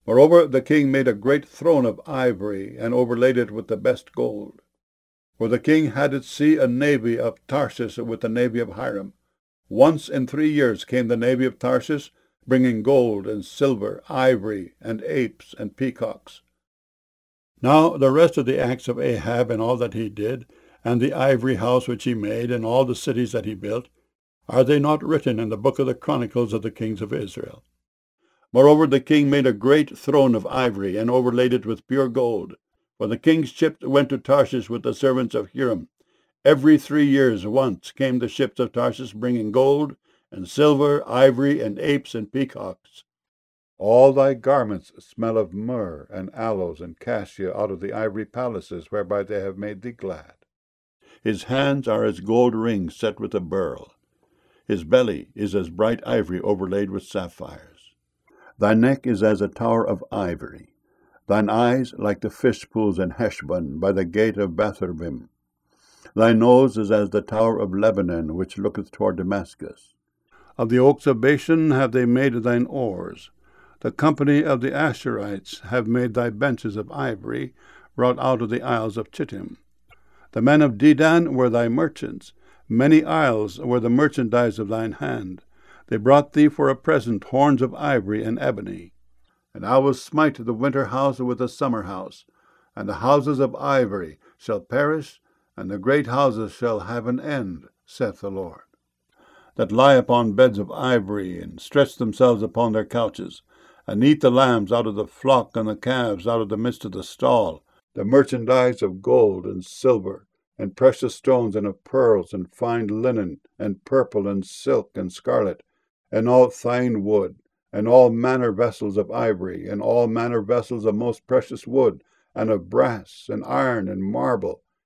Moreover, the king made a great throne of ivory, and overlaid it with the best gold. For the king had at sea a navy of Tarshish with the navy of Hiram. Once in 3 years came the navy of Tarshish, bringing gold and silver, ivory, and apes, and peacocks. Now the rest of the acts of Ahab, and all that he did, and the ivory house which he made, and all the cities that he built, are they not written in the book of the Chronicles of the kings of Israel? Moreover, the king made a great throne of ivory, and overlaid it with pure gold. For the king's ships went to Tarshish with the servants of Hiram. Every 3 years once came the ships of Tarshish, bringing gold, and silver, ivory, and apes, and peacocks. All thy garments smell of myrrh, and aloes, and cassia out of the ivory palaces whereby they have made thee glad. His hands are as gold rings set with a beryl. His belly is as bright ivory overlaid with sapphires. Thy neck is as a tower of ivory, thine eyes like the fish pools in Heshbon by the gate of Bethabim. Thy nose is as the tower of Lebanon, which looketh toward Damascus. Of the oaks of Bashan have they made thine oars. The company of the Asherites have made thy benches of ivory, wrought out of the isles of Chittim. The men of Dedan were thy merchants. Many isles were the merchandise of thine hand. They brought thee for a present horns of ivory and ebony. And I will smite the winter house with the summer house, and the houses of ivory shall perish, and the great houses shall have an end, saith the Lord. That lie upon beds of ivory, and stretch themselves upon their couches, and eat the lambs out of the flock, and the calves out of the midst of the stall, the merchandise of gold and silver, and precious stones, and of pearls, and fine linen, and purple, and silk, and scarlet, and all fine wood, and all manner vessels of ivory, and all manner vessels of most precious wood, and of brass, and iron, and marble,